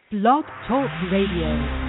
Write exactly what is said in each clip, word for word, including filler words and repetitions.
Blog Talk Radio.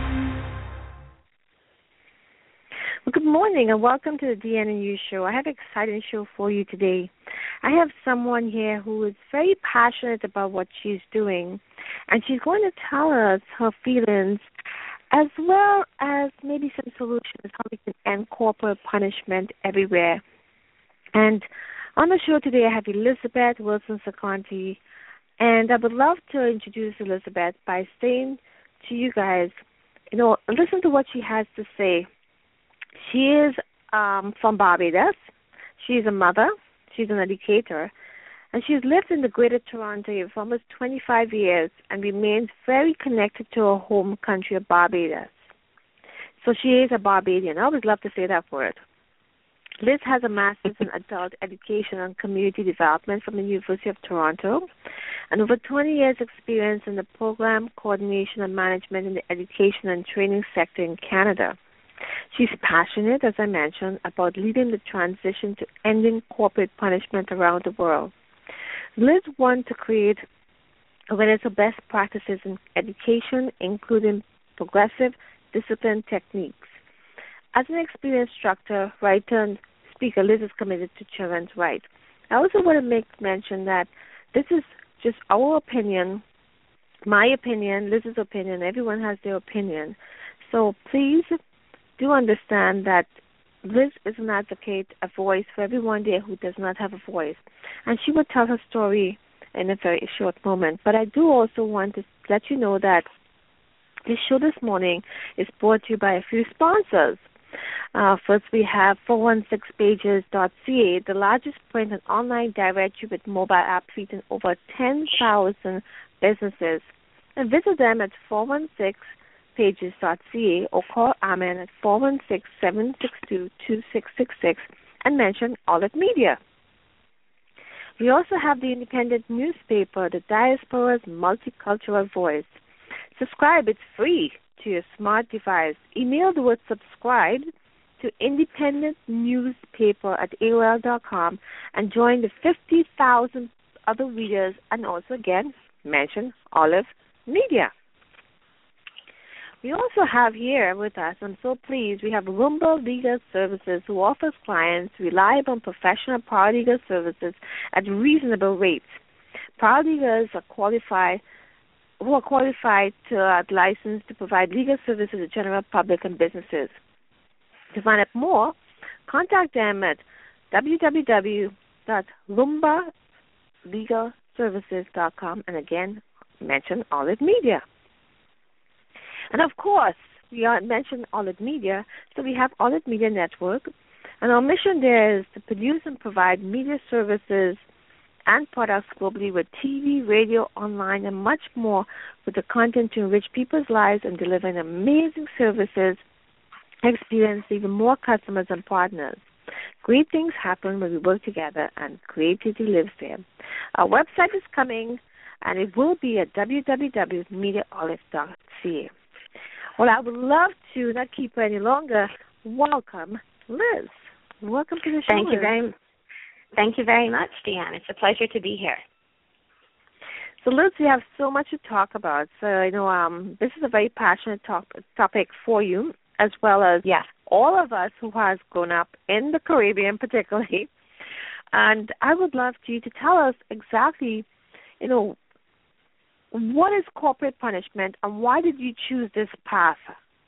Well, good morning and welcome to the D N and U show. I have an exciting show for you today. I have someone here who is very passionate about what she's doing, and she's going to tell us her feelings as well as maybe some solutions how we can end corporate punishment everywhere. And on the show today, I have Elizabeth Wilson-Saconte, and I would love to introduce Elizabeth by saying to you guys, you know, listen to what she has to say. She is um, from Barbados. She's a mother. She's an educator. And she's lived in the Greater Toronto area for almost twenty-five years and remains very connected to her home country of Barbados. So she is a Barbadian. I always love to say that word. Liz has a master's in adult education and community development from the University of Toronto and over twenty years experience in the program coordination and management in the education and training sector in Canada. She's passionate, as I mentioned, about leading the transition to ending corporate punishment around the world. Liz wants to create awareness of best practices in education, including progressive discipline techniques. As an experienced instructor, writer, and speaker, Liz is committed to children's rights. I also want to make mention that this is just our opinion, my opinion, Liz's opinion. Everyone has their opinion. So please do understand that Liz is an advocate, a voice for everyone there who does not have a voice. And she will tell her story in a very short moment. But I do also want to let you know that this show this morning is brought to you by a few sponsors. Uh, first, we have four one six pages dot c a, the largest print and online directory with mobile app featuring over ten thousand businesses. And visit them at four one six pages dot c a or call Amen at four one six, seven six two, two six six six and mention Olive Media. We also have the independent newspaper, The Diaspora's Multicultural Voice. Subscribe, it's free to your smart device. Email the word subscribe to independent newspaper at A O L dot com and join the fifty thousand other readers, and also, again, mention Olive Media. We also have here with us, I'm so pleased, we have Rumba Legal Services, who offers clients reliable and professional paralegal services at reasonable rates. Paralegals are qualified who are qualified to uh, licensed to provide legal services to the general public and businesses. To find out more, contact them at w w w dot rumba legal services dot com and again, mention Olive Media. And of course, we are mentioned Olive Media, so we have Olive Media Network, and our mission there is to produce and provide media services and products globally with T V, radio, online, and much more with the content to enrich people's lives and delivering amazing services, experience even more customers and partners. Great things happen when we work together, and creativity lives there. Our website is coming, and it will be at w w w dot media olive dot c a. Well, I would love to not keep her any longer. Welcome, Liz. Welcome to the show. Thank you very much. Thank you very much, Deanne. It's a pleasure to be here. So, Liz, we have so much to talk about. So, you know, um, this is a very passionate top- topic for you, as well as yes. all of us who has grown up in the Caribbean, particularly. And I would love you to tell us exactly, you know, what is corporate punishment and why did you choose this path?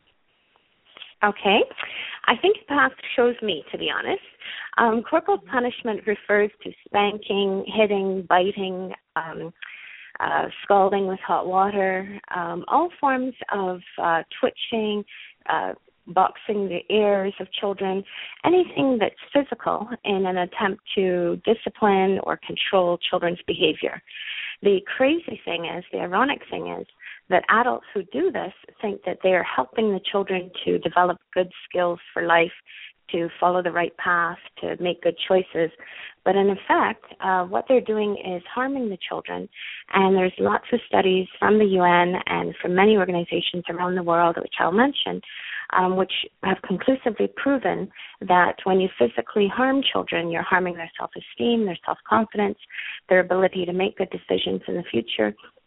Okay. I think the path shows me, to be honest. Um, corporal punishment refers to spanking, hitting, biting, um, uh, scalding with hot water, um, all forms of uh, twitching, uh, boxing the ears of children, anything that's physical in an attempt to discipline or control children's behavior. The crazy thing is, the ironic thing is, that adults who do this think that they are helping the children to develop good skills for life, to follow the right path, to make good choices. But in effect, uh, what they're doing is harming the children. And there's lots of studies from the U N and from many organizations around the world, which I'll mention, um, which have conclusively proven that when you physically harm children, you're harming their self-esteem, their self-confidence, their ability to make good decisions in the future.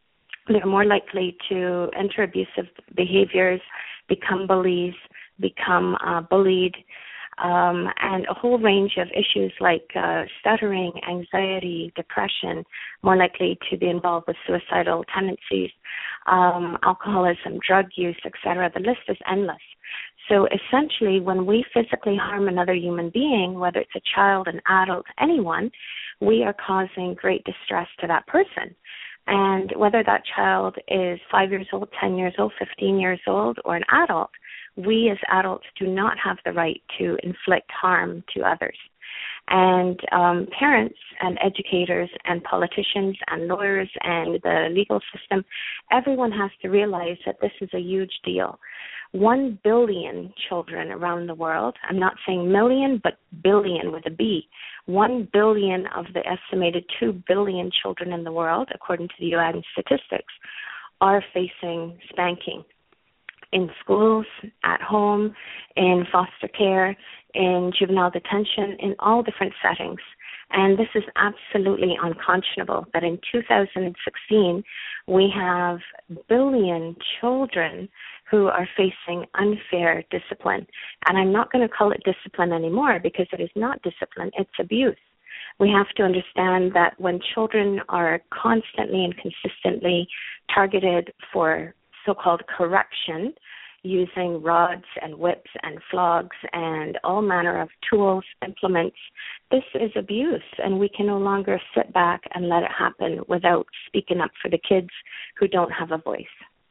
they're more likely to enter abusive behaviors, become bullies, become uh, bullied, um, and a whole range of issues like uh, stuttering, anxiety, depression, more likely to be involved with suicidal tendencies, um, alcoholism, drug use, et cetera. The list is endless. So essentially, when we physically harm another human being, whether it's a child, an adult, anyone, we are causing great distress to that person. And whether that child is five years old, ten years old, fifteen years old, or an adult, we as adults do not have the right to inflict harm to others. And um, parents and educators and politicians and lawyers and the legal system, everyone has to realize that this is a huge deal. One billion children around the world, I'm not saying million, but billion with a B, one billion of the estimated two billion children in the world, according to the U N statistics, are facing spanking in schools, at home, in foster care, in juvenile detention, in all different settings. And this is absolutely unconscionable that in two thousand sixteen we have billion children who are facing unfair discipline. And I'm not going to call it discipline anymore because it is not discipline, it's abuse. We have to understand that when children are constantly and consistently targeted for so-called correction, using rods and whips and flogs and all manner of tools, implements, this is abuse, and we can no longer sit back and let it happen without speaking up for the kids who don't have a voice.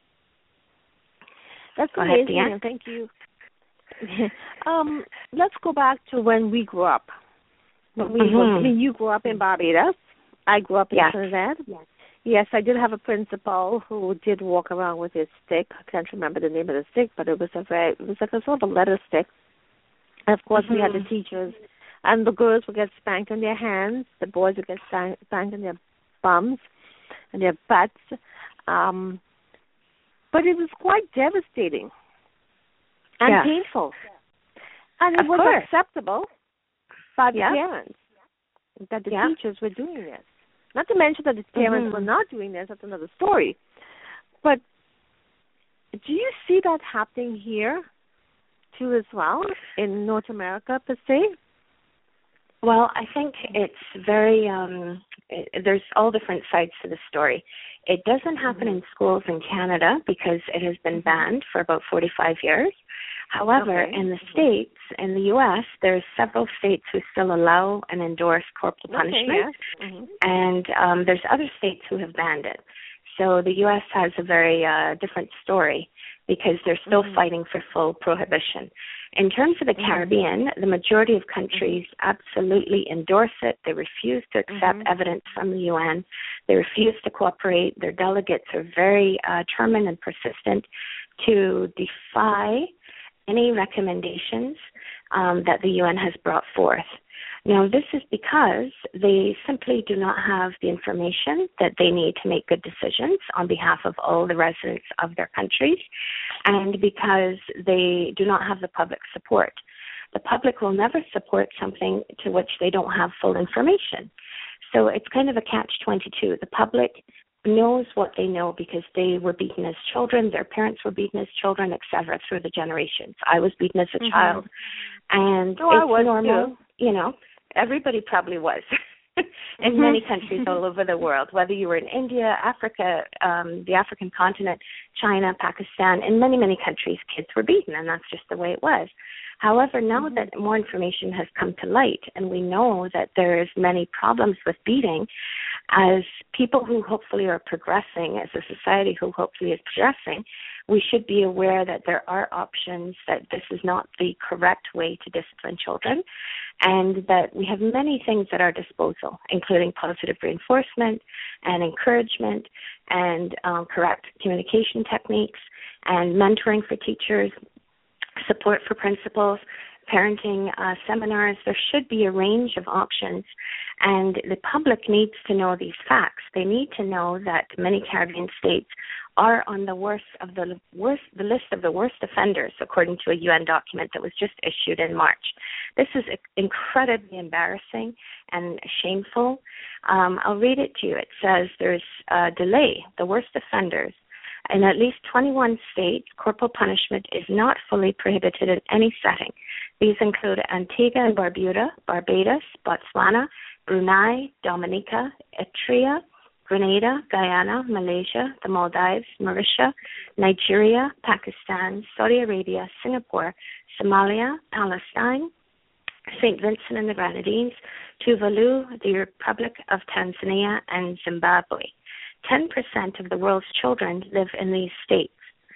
That's go amazing, ahead, and thank you. um, let's go back to when we grew up. When we, mm-hmm. I mean, you grew up in Barbados. I grew up in yes. Trinidad. Yes. Yes, I did have a principal who did walk around with his stick. I can't remember the name of the stick, but it was a very, it was like a sort of leather stick. And of course, mm-hmm. we had the teachers, and the girls would get spanked on their hands. The boys would get spanked on their bums and their butts. Um, but it was quite devastating and yeah. painful, and it of was course. acceptable by the yeah. parents that the yeah. teachers were doing this. Not to mention that the parents mm-hmm. were not doing this. That's another story. But do you see that happening here, too, as well, in North America, per se? Well, I think it's very, um, it, there's all different sides to the story. It doesn't happen mm-hmm. in schools in Canada because it has been banned for about forty-five years. However, okay. in the States, in the U S, there's several states who still allow and endorse corporal punishment, okay, yes. mm-hmm. and um, there's other states who have banned it. So the U S has a very uh, different story because they're still mm-hmm. fighting for full prohibition. In terms of the mm-hmm. Caribbean, the majority of countries mm-hmm. absolutely endorse it. They refuse to accept mm-hmm. evidence from the U N. They refuse to cooperate. Their delegates are very uh, determined and persistent to defy any recommendations um, that the U N has brought forth. Now, this is because they simply do not have the information that they need to make good decisions on behalf of all the residents of their countries, and because they do not have the public support. The public will never support something to which they don't have full information. So it's kind of a catch twenty-two. The public knows what they know because they were beaten as children, their parents were beaten as children, et cetera, through the generations. I was beaten as a mm-hmm. child, and oh, it's I was normal, too. You know, everybody probably was in mm-hmm. many countries all over the world, whether you were in India, Africa, um, the African continent, China, Pakistan, in many, many countries, kids were beaten, and that's just the way it was. However, now mm-hmm. that more information has come to light and we know that there's many problems with beating, as people who hopefully are progressing, as a society who hopefully is progressing, we should be aware that there are options, that this is not the correct way to discipline children, and that we have many things at our disposal, including positive reinforcement and encouragement and um, correct communication techniques and mentoring for teachers, support for principals, parenting uh, seminars. There should be a range of options, and the public needs to know these facts. They need to know that many Caribbean states are on the worst of the worst, the list of the worst offenders, according to a U N document that was just issued in March. This is incredibly embarrassing and shameful. Um, I'll read it to you. It says there's a delay. The worst offenders. In at least twenty-one states, corporal punishment is not fully prohibited in any setting. These include Antigua and Barbuda, Barbados, Botswana, Brunei, Dominica, Eritrea, Grenada, Guyana, Malaysia, the Maldives, Mauritius, Nigeria, Pakistan, Saudi Arabia, Singapore, Somalia, Palestine, Saint Vincent and the Grenadines, Tuvalu, the Republic of Tanzania, and Zimbabwe. ten percent of the world's children live in these states.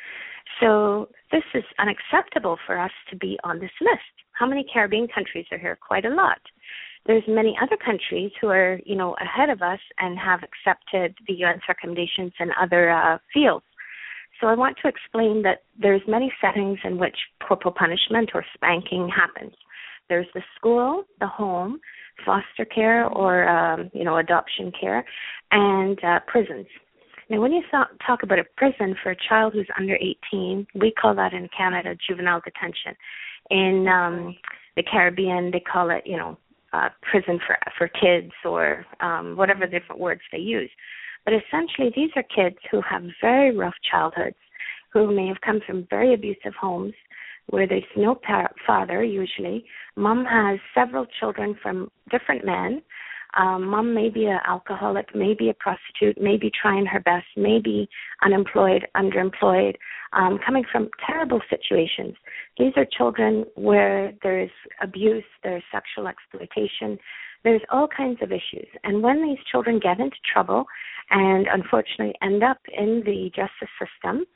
So this is unacceptable for us to be on this list. How many Caribbean countries are here? Quite a lot. There's many other countries who are, you know, ahead of us and have accepted the U N recommendations in other uh, fields. So I want to explain that there's many settings in which corporal punishment or spanking happens. There's the school, the home, foster care or, um, you know, adoption care, and uh, prisons. Now, when you th- talk about a prison for a child who's under eighteen, we call that in Canada juvenile detention. In um, the Caribbean, they call it, you know, uh, prison for for kids or um, whatever different words they use. But essentially, these are kids who have very rough childhoods, who may have come from very abusive homes, where there's no par- father usually. Mom has several children from different men. Um, Mom may be an alcoholic, may be a prostitute, may be trying her best, may be unemployed, underemployed, um, coming from terrible situations. These are children where there's abuse, there's sexual exploitation, there's all kinds of issues. And when these children get into trouble and unfortunately end up in the justice system,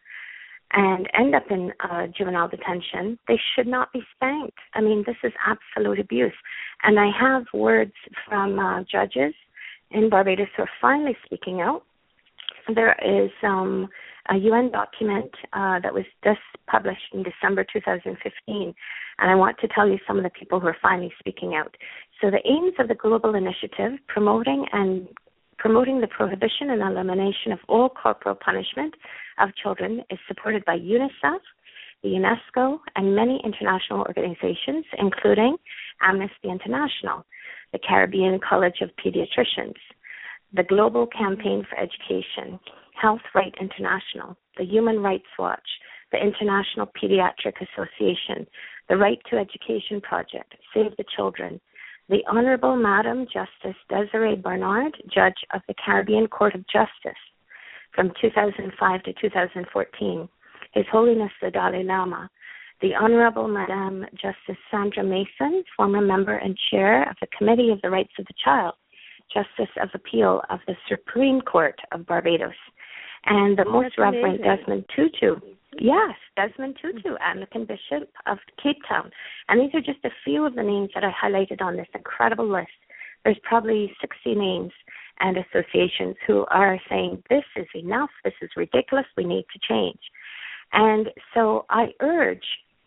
and end up in uh, juvenile detention, they should not be spanked. I mean, this is absolute abuse. And I have words from uh, judges in Barbados who are finally speaking out. There is um, a U N document uh, that was just published in December two thousand fifteen, and I want to tell you some of the people who are finally speaking out. So the aims of the global initiative promoting and Promoting the prohibition and elimination of all corporal punishment of children is supported by UNICEF, the UNESCO, and many international organizations, including Amnesty International, the Caribbean College of Pediatricians, the Global Campaign for Education, Health Right International, the Human Rights Watch, the International Pediatric Association, the Right to Education Project, Save the Children, the Honorable Madam Justice Desiree Barnard, Judge of the Caribbean Court of Justice from two thousand five to two thousand fourteen, His Holiness the Dalai Lama, the Honorable Madam Justice Sandra Mason, former member and chair of the Committee of the Rights of the Child, Justice of Appeal of the Supreme Court of Barbados, and the oh, Most Reverend amazing. Desmond Tutu. Yes, Desmond Tutu, Anglican Bishop of Cape Town. And these are just a few of the names that I highlighted on this incredible list. There's probably sixty names and associations who are saying, this is enough, this is ridiculous, we need to change. And so I urge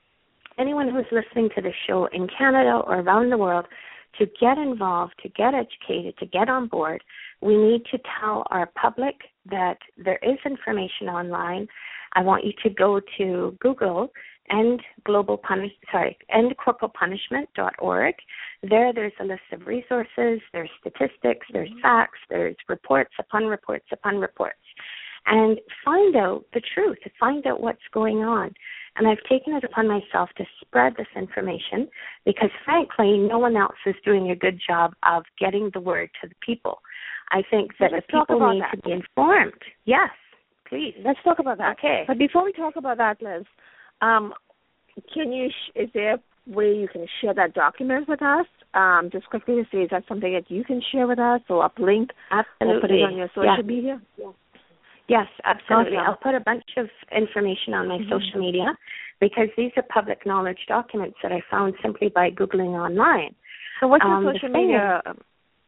anyone who's listening to this show in Canada or around the world to get involved, to get educated, to get on board. We need to tell our public that there is information online. I want you to go to Google end global punish sorry end corporal punishment dot org. There, there's a list of resources. There's statistics. There's facts. There's reports upon reports upon reports, and find out the truth. Find out what's going on. And I've taken it upon myself to spread this information because, frankly, no one else is doing a good job of getting the word to the people. I think that the people need that. to be informed. Yes, please. Let's talk about that. Okay. But before we talk about that, Liz, um, can you? Sh- is there a way you can share that document with us? Um, just quickly to say, is that something that you can share with us or uplink? Absolutely. Or put it on your social yeah. media? Yeah. Yes, absolutely. Awesome. I'll put a bunch of information on my mm-hmm. social media because these are public knowledge documents that I found simply by Googling online. So what's um, your social media um,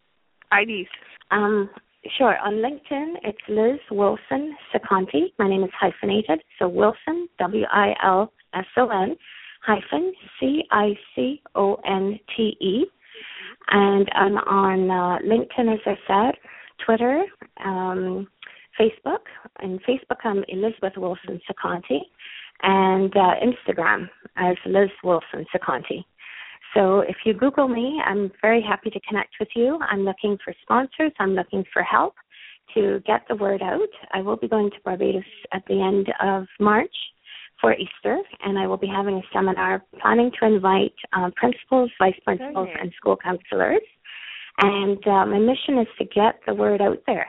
I Ds? Um, sure. On LinkedIn, it's Liz Wilson Seconti. My name is hyphenated, so Wilson, W I L S O N, hyphen C I C O N T E. And I'm on uh, LinkedIn, as I said, Twitter, um, Facebook. And Facebook, I'm Elizabeth Wilson Saconti, and uh, Instagram as Liz Wilson Saconti. So if you Google me, I'm very happy to connect with you. I'm looking for sponsors. I'm looking for help to get the word out. I will be going to Barbados at the end of March for Easter, and I will be having a seminar planning to invite uh, principals, vice principals, and school counselors. And uh, my mission is to get the word out there.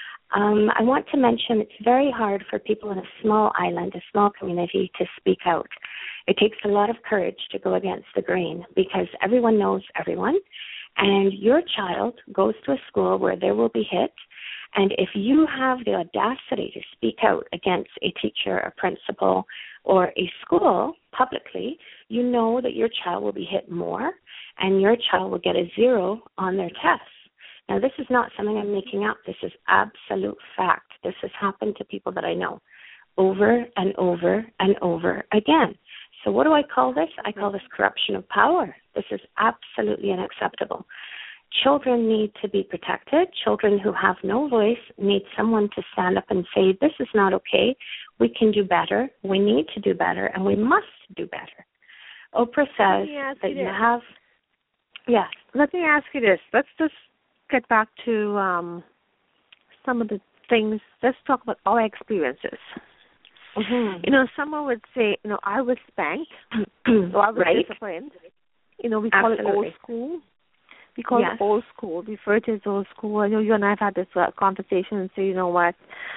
Um, I want to mention it's very hard for people in a small island, a small community, to speak out. It takes a lot of courage to go against the grain because everyone knows everyone, and your child goes to a school where there will be hit. And if you have the audacity to speak out against a teacher, a principal, or a school publicly, you know that your child will be hit more and your child will get a zero on their tests. Now, this is not something I'm making up. This is absolute fact. This has happened to people that I know over and over and over again. So what do I call this? I call this corruption of power. This is absolutely unacceptable. Children need to be protected. Children who have no voice need someone to stand up and say, this is not okay. We can do better. We need to do better, and we must do better. Oprah says that you, you have, yes. Let me ask you this. Let's just get back to um, some of the things. Let's talk about our experiences. Mm-hmm. You know, someone would say, you know, I was spanked, or I was right. disciplined. You know, we call Absolutely. it old school. We call yes. it old school. We refer to it as old school. I know you and I have had this uh, conversation and say, you know what,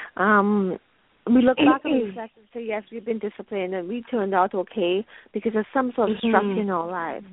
um, we look back and reflect and say, yes, we've been disciplined and we turned out okay because there's some sort of structure mm-hmm. in our lives.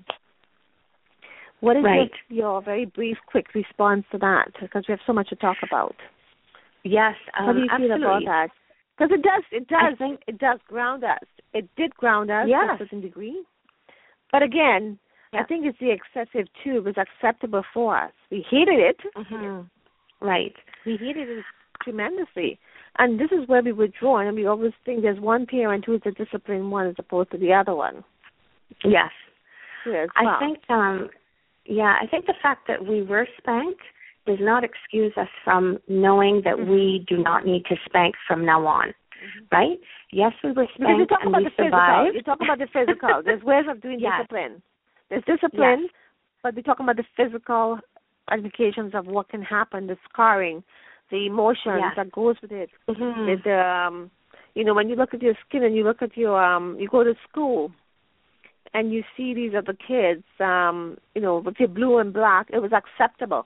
What is right. your, your very brief, quick response to that? Because we have so much to talk about. Yes, um, how do you feel absolutely. about that? Because it does, it does, think, it does ground us. It did ground us yes. to a certain degree. But again, yeah. I think it's the excessive too. It was acceptable for us. We hated it. Mm-hmm. Right. We hated it tremendously. And this is where we withdraw. And we always think there's one parent who is the disciplined one as opposed to the other one. Yes. Yes. I well. think, um, yeah, I think the fact that we were spanked does not excuse us from knowing that mm-hmm. we do not need to spank from now on. Mm-hmm. Right? Yes, we were spanked and we survived. You talk about the physical. There's ways of doing yes. discipline. There's discipline, yes. but we're talking about the physical implications of what can happen, the scarring, the emotions yes. that goes with it. Mm-hmm. With the, um, you know, when you look at your skin and you look at your, um, you go to school and you see these other kids, um, you know, with your blue and black, it was acceptable.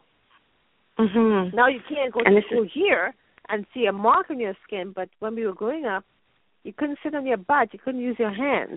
Mm-hmm. Now you can't go and to school is... here and see a mark on your skin, but when we were growing up, you couldn't sit on your butt, you couldn't use your hands.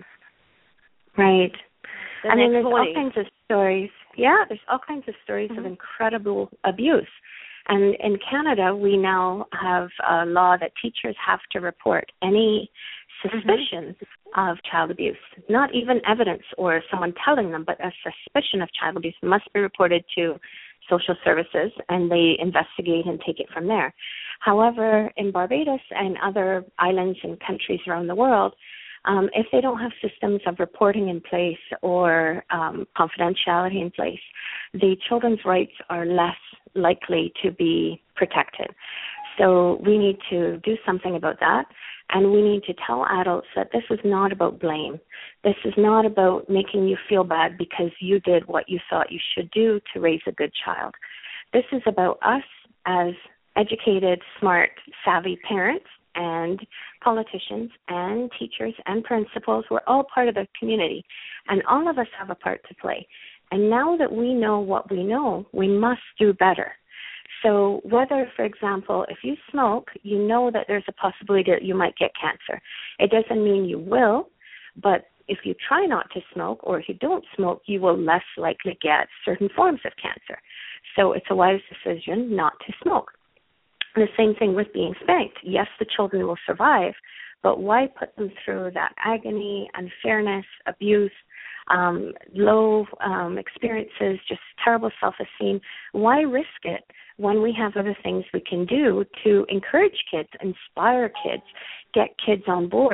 Right. The I mean, there's morning. all kinds of stories. Yeah, there's all kinds of stories mm-hmm. of incredible abuse. And in Canada, we now have a law that teachers have to report any suspicion mm-hmm. of child abuse. Not even evidence or someone telling them, but a suspicion of child abuse must be reported to social services, and they investigate and take it from there. However, in Barbados and other islands and countries around the world, um, if they don't have systems of reporting in place or um, confidentiality in place, the children's rights are less likely to be protected. So we need to do something about that, and we need to tell adults that this is not about blame. This is not about making you feel bad because you did what you thought you should do to raise a good child. This is about us as educated, smart, savvy parents and politicians and teachers and principals. We're all part of the community, and all of us have a part to play. And now that we know what we know, we must do better. So whether, for example, if you smoke, you know that there's a possibility that you might get cancer. It doesn't mean you will, but if you try not to smoke or if you don't smoke, you will less likely get certain forms of cancer. So it's a wise decision not to smoke. And the same thing with being spanked. Yes, the children will survive, but why put them through that agony, unfairness, abuse, um, low um, experiences, just terrible self-esteem? Why risk it when we have other things we can do to encourage kids, inspire kids, get kids on board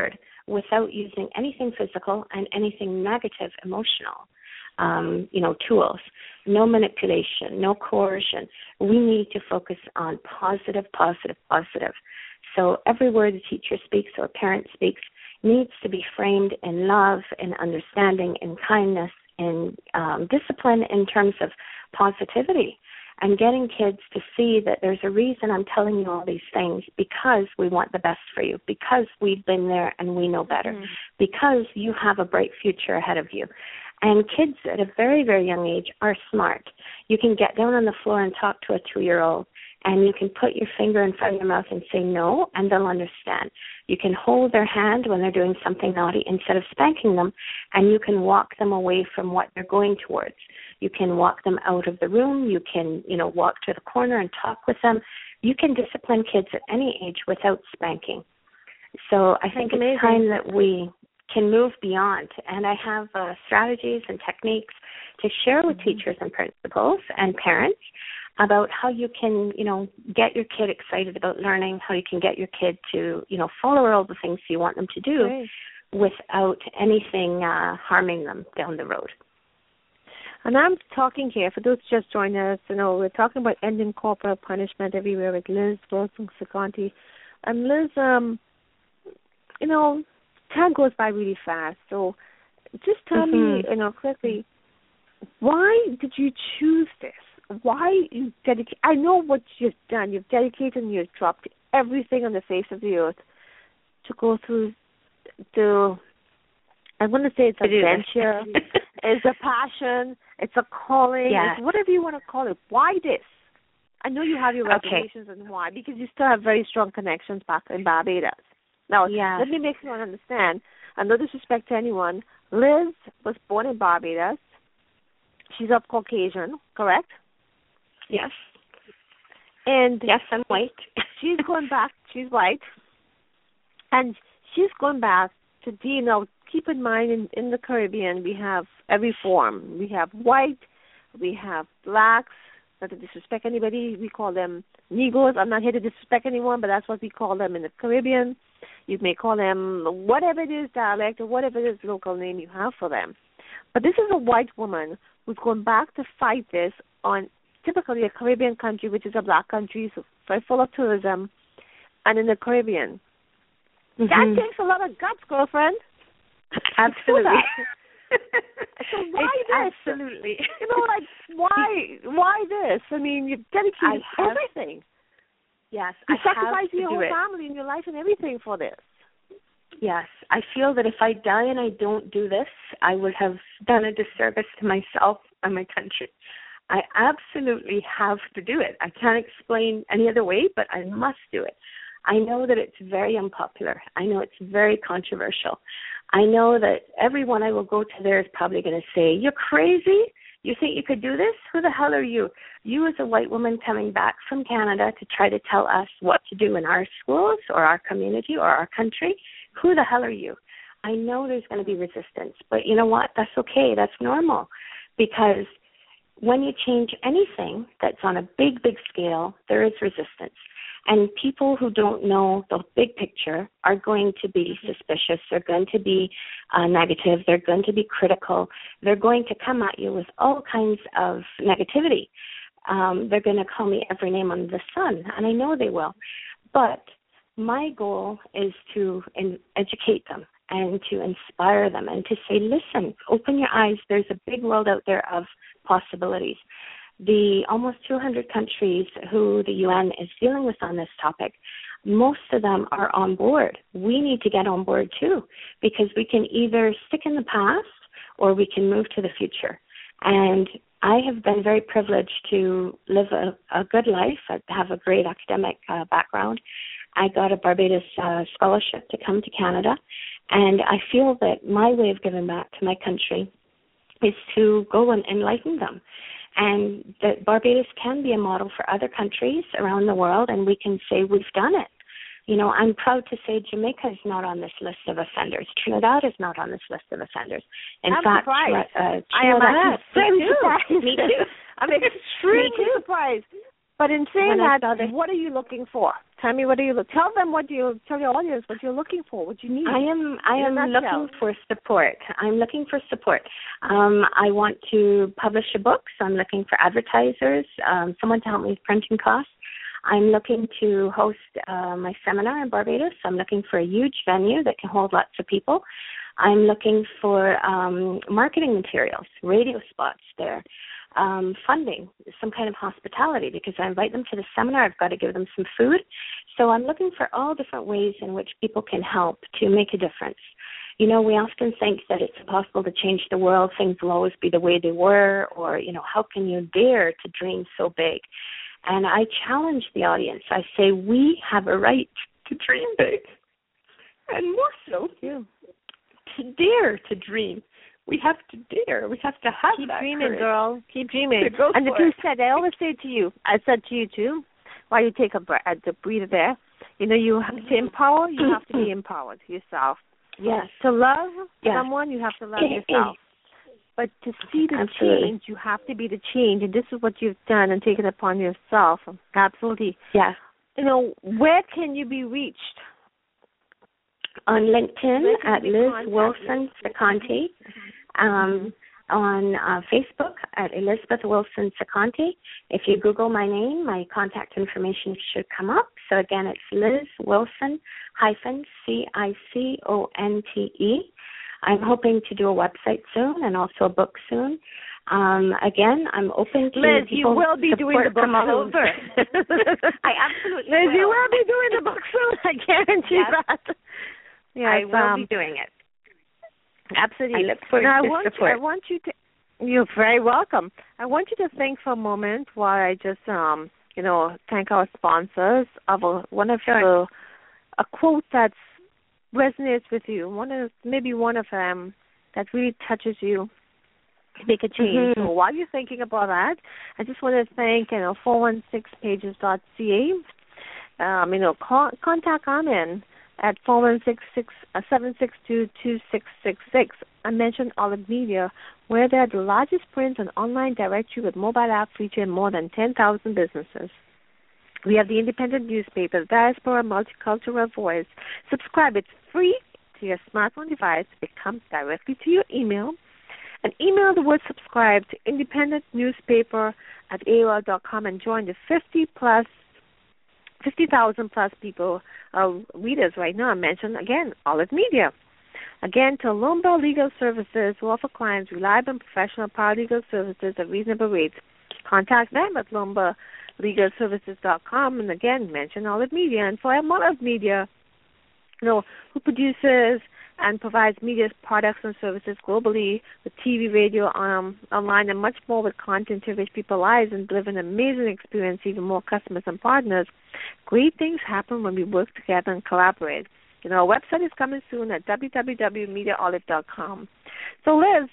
without using anything physical and anything negative emotional, um, you know, tools. No manipulation, no coercion. We need to focus on positive, positive, positive. So every word the teacher speaks or parent speaks needs to be framed in love, in understanding, in kindness, in um, discipline in terms of positivity, and getting kids to see that there's a reason I'm telling you all these things, because we want the best for you, because we've been there and we know better, mm-hmm. because you have a bright future ahead of you. And kids at a very, very young age are smart. You can get down on the floor and talk to a two-year-old, and you can put your finger in front of your mouth and say no, and they'll understand. You can hold their hand when they're doing something naughty instead of spanking them, and you can walk them away from what they're going towards. You can walk them out of the room. You can, you know, walk to the corner and talk with them. You can discipline kids at any age without spanking. So I think That's it's time that we can move beyond. And I have uh, strategies and techniques to share with mm-hmm. teachers and principals and parents about how you can, you know, get your kid excited about learning, how you can get your kid to, you know, follow all the things you want them to do Great. Without anything uh, harming them down the road. And I'm talking here, for those just joining us, you know, we're talking about ending corporal punishment everywhere with Liz Wilson-Saganti. And Liz, um, you know, time goes by really fast. So just tell mm-hmm. me, you know, quickly, why did you choose this? Why you dedicate? I know what you've done. You've dedicated and you've dropped everything on the face of the earth to go through the, I want to say it's adventure, it's a passion, it's a calling, yeah. it's whatever you want to call it. Why this? I know you have your reservations okay. and why, because you still have very strong connections back in Barbados. Now, yeah. let me make sure I understand. And no disrespect to anyone, Liz was born in Barbados. She's of Caucasian, correct? Yes. And yes, I'm white. she's going back. She's white, and she's going back to, you know, keep in mind in, in the Caribbean we have every form. We have white, we have blacks. Not to disrespect anybody, we call them Negroes. I'm not here to disrespect anyone, but that's what we call them in the Caribbean. You may call them whatever it is, dialect, or whatever it is, local name you have for them. But this is a white woman who's going back to fight this on typically a Caribbean country, which is a black country, so very full of tourism, and in the Caribbean. Mm-hmm. That takes a lot of guts, girlfriend. Absolutely. So why this? Absolutely. You know, like, why why this? I mean, you've dedicated have, everything. Yes, you I sacrificed have your to whole do it. family and your life and everything for this. Yes, I feel that if I die and I don't do this, I would have done a disservice to myself and my country. I absolutely have to do it. I can't explain any other way, but I must do it. I know that it's very unpopular. I know it's very controversial. I know that everyone I will go to there is probably going to say, "You're crazy? You think you could do this? Who the hell are you? You as a white woman coming back from Canada to try to tell us what to do in our schools or our community or our country? Who the hell are you?" I know there's going to be resistance, but you know what? That's okay. That's normal, because when you change anything that's on a big, big scale, there is resistance. And people who don't know the big picture are going to be suspicious. They're going to be uh, negative. They're going to be critical. They're going to come at you with all kinds of negativity. Um, they're going to call me every name under the sun, and I know they will. But my goal is to in- educate them and to inspire them and to say, listen, open your eyes. There's a big world out there of possibilities. The almost two hundred countries who the U N is dealing with on this topic, most of them are on board. We need to get on board too, because we can either stick in the past or we can move to the future. And I have been very privileged to live a, a good life. I have a great academic uh, background. I got a Barbados uh, scholarship to come to Canada, and I feel that my way of giving back to my country is to go and enlighten them. And that Barbados can be a model for other countries around the world, and we can say we've done it. You know, I'm proud to say Jamaica is not on this list of offenders. Trinidad is not on this list of offenders. In I'm fact, surprised. Uh, I am extremely surprised. Me too. I'm extremely surprised. But in saying when that, what are you looking for? Tell me what are you look. Tell them what you tell your audience what you're looking for, what you need. I am I am looking for support. I'm looking for support. Um, I want to publish a book, so I'm looking for advertisers, um, someone to help me with printing costs. I'm looking to host uh, my seminar in Barbados. So I'm looking for a huge venue that can hold lots of people. I'm looking for um, marketing materials, radio spots there. Um, funding, some kind of hospitality, because I invite them to the seminar. I've got to give them some food. So I'm looking for all different ways in which people can help to make a difference. You know, we often think that it's impossible to change the world. Things will always be the way they were, or, you know, how can you dare to dream so big? And I challenge the audience. I say we have a right to dream big, and more so yeah. to dare to dream. We have to dare. We have to have Keep that dreaming, courage. girl. Keep dreaming. Go and the for two it. said, I always say to you, I said to you too, while you take a, bre- a breather there, you know, you have to empower, you have to be empowered yourself. Yes. To love yes. someone, you have to love yourself. But to see the Absolutely. change, you have to be the change. And this is what you've done and taken upon yourself. Absolutely. Yes. You know, where can you be reached? On LinkedIn at Liz contacted? Wilson Seconte. Um, on uh, Facebook at Elizabeth Wilson Seconte. If you Google my name, my contact information should come up. So again, it's Liz Wilson hyphen C I C O N T E. I'm hoping to do a website soon and also a book soon. Um, again, I'm open to Liz, people you will be doing the book from all soon. over. I absolutely Liz, will. you will be doing the book soon. I guarantee yes. that. Yes, I will um, be doing it. Absolutely. I look forward now, to I want support. You, I want you to. You're very welcome. I want you to think for a moment while I just, um, you know, thank our sponsors of a, one of sure. the a quote that resonates with you. One of maybe one of them that really touches you to make a change. Mm-hmm. So while you're thinking about that, I just want to thank you know four one six pages dot c a. Um, you know, call, contact Armin at four one six, seven six two, two six six six. I mentioned Olive Media, where they're the largest print and online directory with mobile app featuring more than ten thousand businesses. We have the independent newspaper, Diaspora Multicultural Voice. Subscribe. It's free to your smartphone device. It comes directly to your email. And email the word subscribe to independent newspaper at A O L dot com and join the fifty plus fifty thousand plus people, uh, readers right now. I mentioned, again, Olive Media. Again, to Lumba Legal Services, who offer clients reliable and professional paralegal services at reasonable rates. Contact them at lumba legal services dot com. And again, mention Olive Media. And for Olive Media, you know, who produces and provides media products and services globally with T V, radio, um, online, and much more with content to enrich people's lives and deliver an amazing experience, even more customers and partners. Great things happen when we work together and collaborate. You know, our website is coming soon at w w w dot media olive dot com. So, Liz,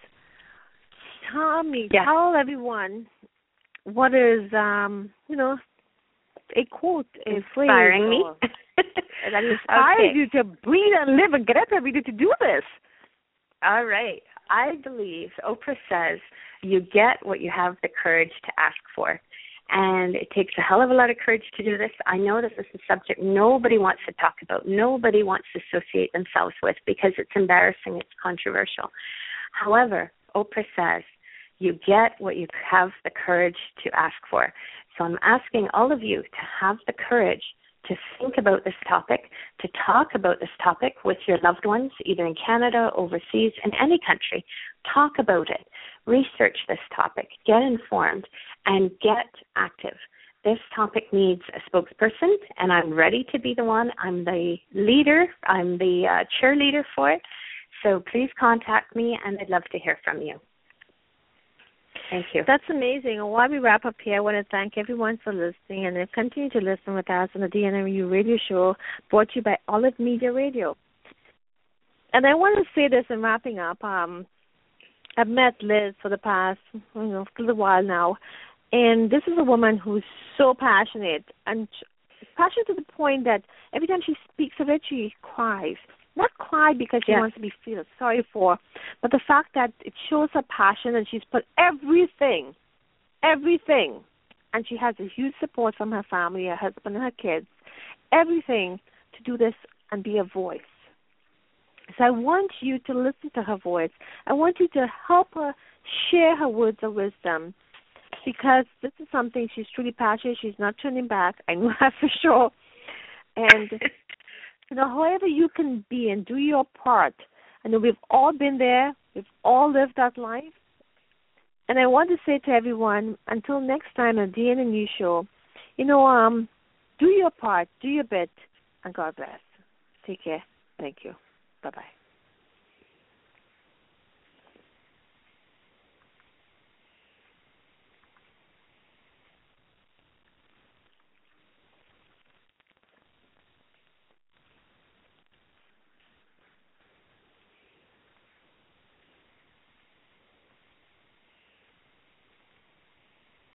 tell me, yes. tell everyone what is, um, you know, a quote, a phrase. Inspiring me. Or, that inspires okay. you to breathe and live and get up every day to do this. All right. I believe Oprah says you get what you have the courage to ask for. And it takes a hell of a lot of courage to do this. I know that this is a subject nobody wants to talk about, nobody wants to associate themselves with because it's embarrassing, it's controversial. However, Oprah says you get what you have the courage to ask for. So I'm asking all of you to have the courage to think about this topic, to talk about this topic with your loved ones, either in Canada, overseas, in any country. Talk about it. Research this topic. Get informed and get active. This topic needs a spokesperson, and I'm ready to be the one. I'm the leader. I'm the uh, cheerleader for it. So please contact me, and I'd love to hear from you. Thank you. That's amazing. And while we wrap up here, I want to thank everyone for listening and continue to listen with us on the D N M U radio show brought to you by Olive Media Radio. And I want to say this in wrapping up. Um, I've met Liz for the past, you know, a little while now, and this is a woman who's so passionate, and passionate to the point that every time she speaks of it, she cries. Not cry because she yes. wants to be feel sorry for, but the fact that it shows her passion, and she's put everything, everything, and she has a huge support from her family, her husband and her kids, everything to do this and be a voice. So I want you to listen to her voice. I want you to help her share her words of wisdom, because this is something she's truly passionate. She's not turning back. I know that for sure. And, you know, however you can be and do your part. I know we've all been there. We've all lived that life. And I want to say to everyone, until next time on D N and U Show, you know, um, do your part, do your bit, and God bless. Take care. Thank you. Bye-bye.